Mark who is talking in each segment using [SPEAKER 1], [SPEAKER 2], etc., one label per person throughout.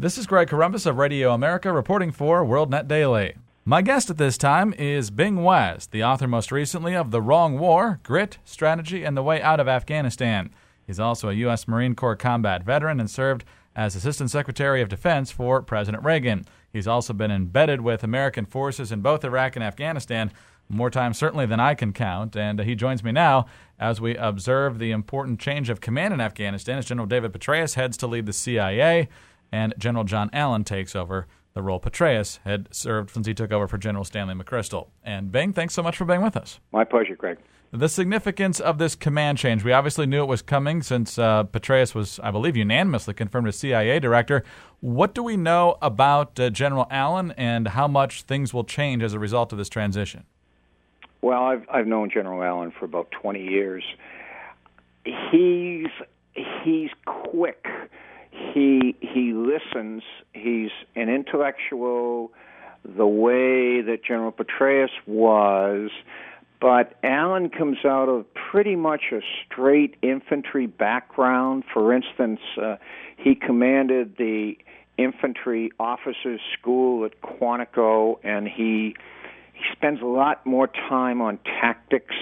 [SPEAKER 1] This is Greg Corombos of Radio America reporting for WorldNet Daily. My guest at this time is Bing West, the author most recently of The Wrong War, Grit, Strategy, and the Way Out of Afghanistan. He's also a U.S. Marine Corps combat veteran and served as Assistant Secretary of Defense for President Reagan. He's also been embedded with American forces in both Iraq and Afghanistan, more times certainly than I can count, and he joins me now as we observe the important change of command in Afghanistan as General David Petraeus heads to lead the CIA, and General John Allen takes over the role Petraeus had served since he took over for General Stanley McChrystal. And Bing, thanks so much for being with us.
[SPEAKER 2] My pleasure, Greg.
[SPEAKER 1] The significance of this command change, we obviously knew it was coming since Petraeus was, I believe, unanimously confirmed as CIA director. What do we know about General Allen and how much things will change as a result of this transition?
[SPEAKER 2] Well, I've known General Allen for about 20 years. He's quick. He listens. He's an intellectual the way that General Petraeus was, but Allen comes out of pretty much a straight infantry background. For instance, he commanded the infantry officers' school at Quantico, and he spends a lot more time on tactics,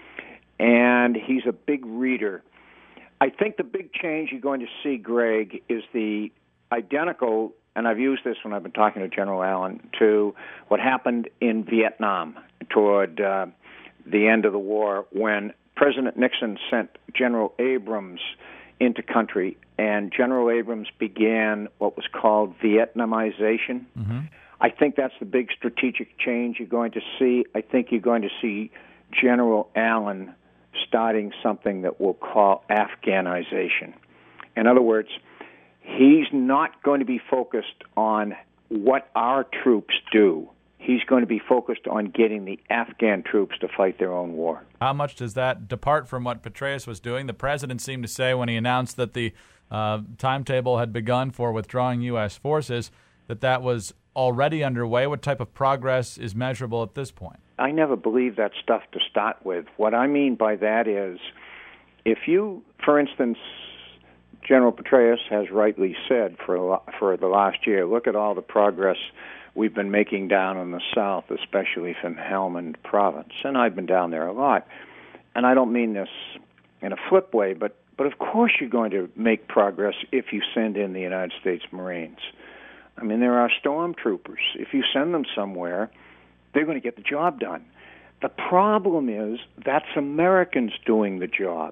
[SPEAKER 2] and he's a big reader. I think the big change you're going to see, Greg, is the identical, and I've used this when I've been talking to General Allen, to what happened in Vietnam toward the end of the war when President Nixon sent General Abrams into country, and General Abrams began what was called Vietnamization. Mm-hmm. I think that's the big strategic change you're going to see. I think you're going to see General Allen starting something that we'll call Afghanization. In other words, he's not going to be focused on what our troops do. He's going to be focused on getting the Afghan troops to fight their own war.
[SPEAKER 1] How much does that depart from what Petraeus was doing? The president seemed to say when he announced that the timetable had begun for withdrawing U.S. forces that was already underway. What type of progress is measurable at this point?
[SPEAKER 2] I never believed that stuff to start with. What I mean by that is, if you, for instance, General Petraeus has rightly said for the last year, look at all the progress we've been making down in the south, especially from Helmand Province. And I've been down there a lot. And I don't mean this in a flip way, but of course you're going to make progress if you send in the United States Marines. I mean, there are stormtroopers. If you send them somewhere, they're going to get the job done. The problem is that's Americans doing the job.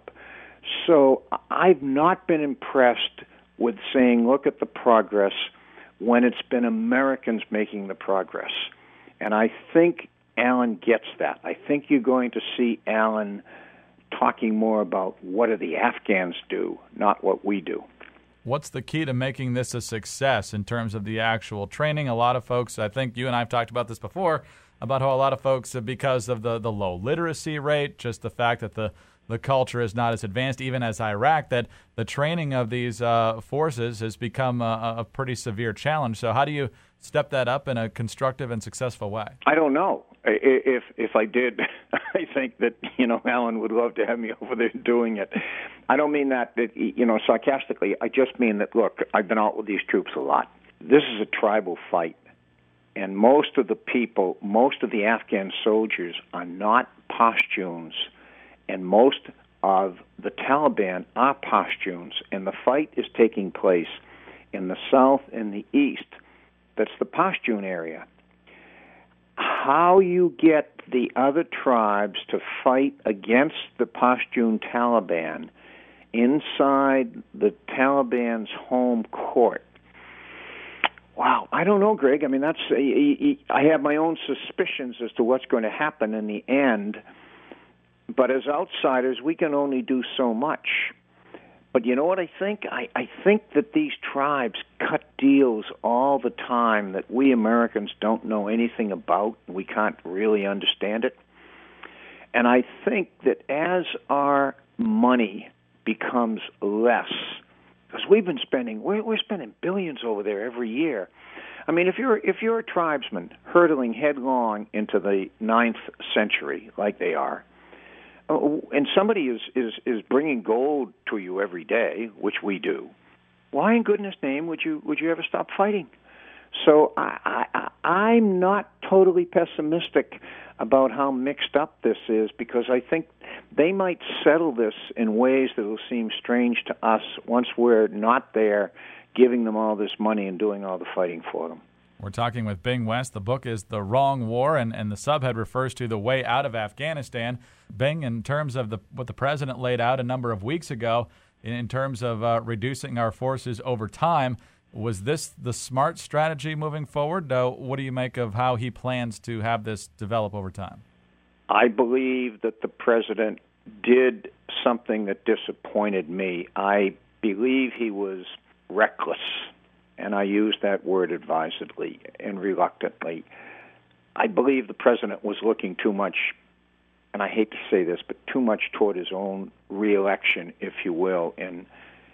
[SPEAKER 2] So I've not been impressed with saying, look at the progress, when it's been Americans making the progress. And I think Allen gets that. I think you're going to see Allen talking more about what do the Afghans do, not what we do.
[SPEAKER 1] What's the key to making this a success in terms of the actual training? A lot of folks, I think you and I have talked about this before, about how a lot of folks, because of the low literacy rate, just the fact that the culture is not as advanced, even as Iraq, that the training of these forces has become a pretty severe challenge. So how do you step that up in a constructive and successful way?
[SPEAKER 2] I don't know. If I did, I think that, Allen would love to have me over there doing it. I don't mean that, sarcastically. I just mean that, look, I've been out with these troops a lot. This is a tribal fight. And most of the Afghan soldiers are not Pashtuns, and most of the Taliban are Pashtuns, and the fight is taking place in the south and the east. That's the Pashtun area. How you get the other tribes to fight against the Pashtun Taliban inside the Taliban's home court, wow, I don't know, Greg. I mean, I have my own suspicions as to what's going to happen in the end. But as outsiders, we can only do so much. But you know what I think? I think that these tribes cut deals all the time that we Americans don't know anything about. We can't really understand it. And I think that as our money becomes less, because we've been spending, we're spending billions over there every year. I mean, if you're a tribesman hurtling headlong into the 9th century like they are, and somebody is bringing gold to you every day, which we do, why in goodness name would you ever stop fighting? So I'm not totally pessimistic about how mixed up this is, because I think they might settle this in ways that will seem strange to us once we're not there giving them all this money and doing all the fighting for them.
[SPEAKER 1] We're talking with Bing West. The book is The Wrong War, and the subhead refers to the way out of Afghanistan. Bing, in terms of what the president laid out a number of weeks ago, in terms of reducing our forces over time, was this the smart strategy moving forward? What do you make of how he plans to have this develop over time?
[SPEAKER 2] I believe that the president did something that disappointed me. I believe he was reckless, and I use that word advisedly and reluctantly. I believe the president was looking too much, and I hate to say this, but too much toward his own reelection, if you will, and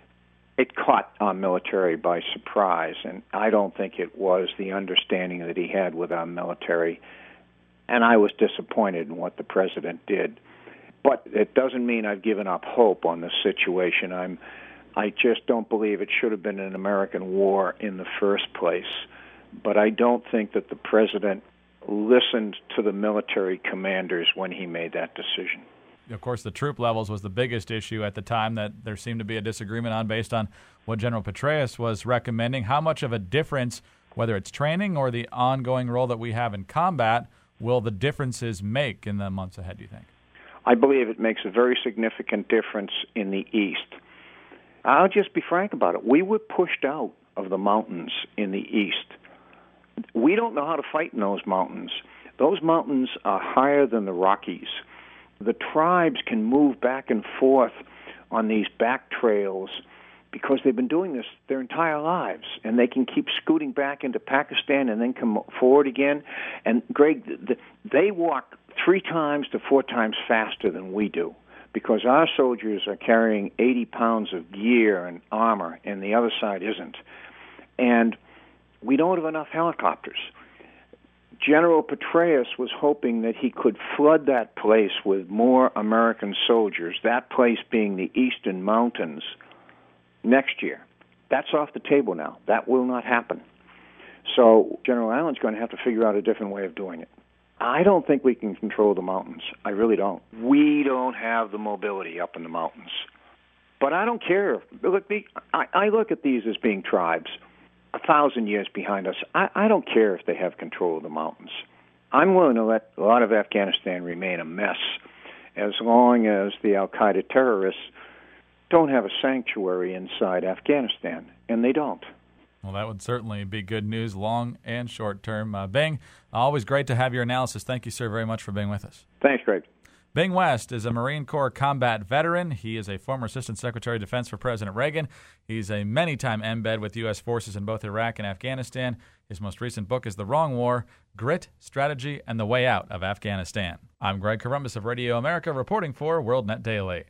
[SPEAKER 2] it caught our military by surprise, and I don't think it was the understanding that he had with our military, and I was disappointed in what the president did. But it doesn't mean I've given up hope on the situation. I just don't believe it should have been an American war in the first place, but I don't think that the president listened to the military commanders when he made that decision.
[SPEAKER 1] Of course, the troop levels was the biggest issue at the time that there seemed to be a disagreement on based on what General Petraeus was recommending. How much of a difference, whether it's training or the ongoing role that we have in combat, will the differences make in the months ahead, do you think?
[SPEAKER 2] I believe it makes a very significant difference in the East. I'll just be frank about it. We were pushed out of the mountains in the East. We don't know how to fight in those mountains. Those mountains are higher than the Rockies. The tribes can move back and forth on these back trails because they've been doing this their entire lives, and they can keep scooting back into Pakistan and then come forward again. And, Greg, they walk 3 times to 4 times faster than we do because our soldiers are carrying 80 pounds of gear and armor, and the other side isn't. And we don't have enough helicopters. General Petraeus was hoping that he could flood that place with more American soldiers, that place being the Eastern Mountains, next year. That's off the table now. That will not happen. So General Allen's going to have to figure out a different way of doing it. I don't think we can control the mountains. I really don't. We don't have the mobility up in the mountains. But I don't care. Look, I look at these as being tribes 1,000 years behind us. I don't care if they have control of the mountains. I'm willing to let a lot of Afghanistan remain a mess as long as the al-Qaeda terrorists don't have a sanctuary inside Afghanistan, and they don't.
[SPEAKER 1] Well, that would certainly be good news, long and short term. Bing, always great to have your analysis. Thank you, sir, very much for being with us.
[SPEAKER 2] Thanks, Greg.
[SPEAKER 1] Bing West is a Marine Corps combat veteran. He is a former Assistant Secretary of Defense for President Reagan. He's a many-time embed with U.S. forces in both Iraq and Afghanistan. His most recent book is The Wrong War, Grit, Strategy, and the Way Out of Afghanistan. I'm Greg Corombos of Radio America, reporting for WorldNet Daily.